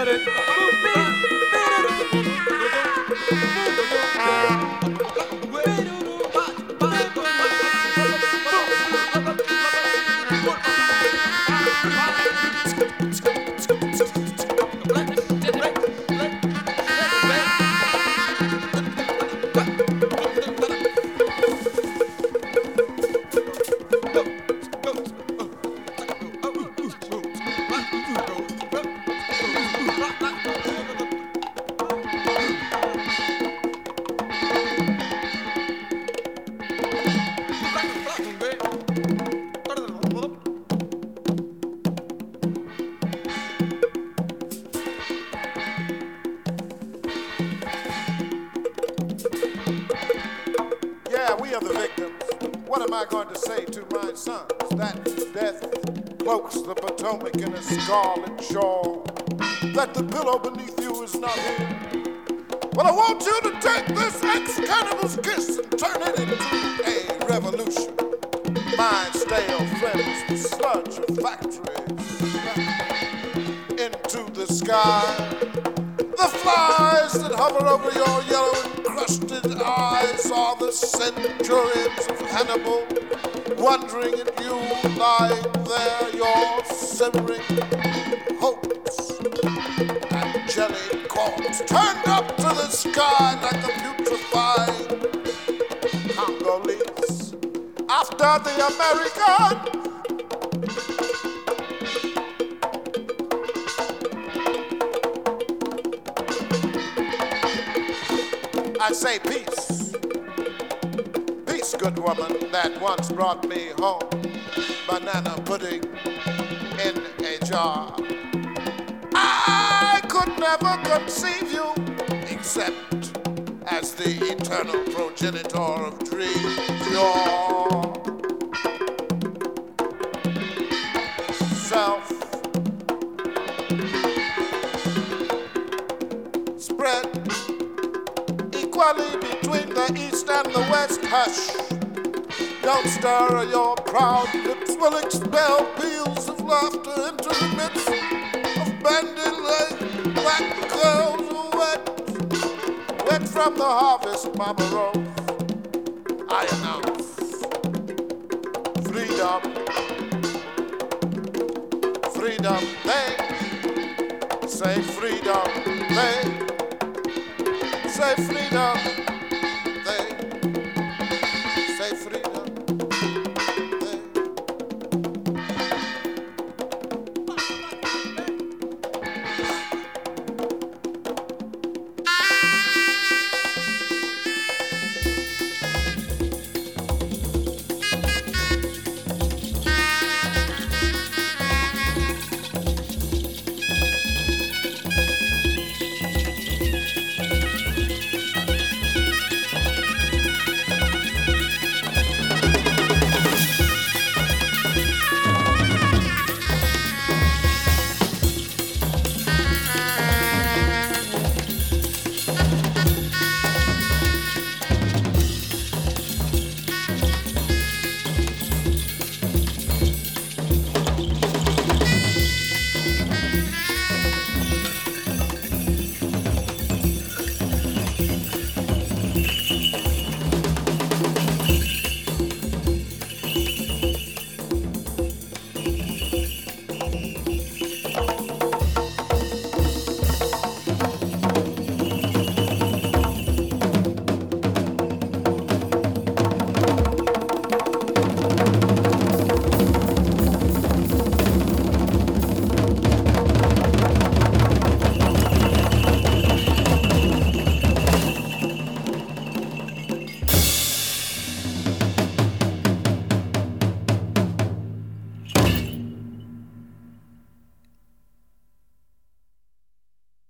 Yeah, we are the victims. What am I going to say to my sons? That death cloaks the Potomac in a scarlet shawl, that the pillow beneath you is not here. Well, I want you to take this ex-cannibal's kiss and turn it into a revolution. My stale friends, the sludge of factories, into the sky. The flies that hover over your yellow encrusted eyes are the centurions of Hannibal, wondering at you lying there, your simmering hopes and jelly corpse turned up to the sky like a putrefying Congolese after the American. I say peace, peace, good woman, that once brought me home banana pudding in a jar. I could never conceive you except as the eternal progenitor of dreams. Your self spread equally between the east and the west. Hush, don't stir, or your proud lips will expel peals of laughter into the midst of bandy-legged black girls wet from the harvest, Mama Rose. I announce freedom, freedom. They say freedom. They say freedom.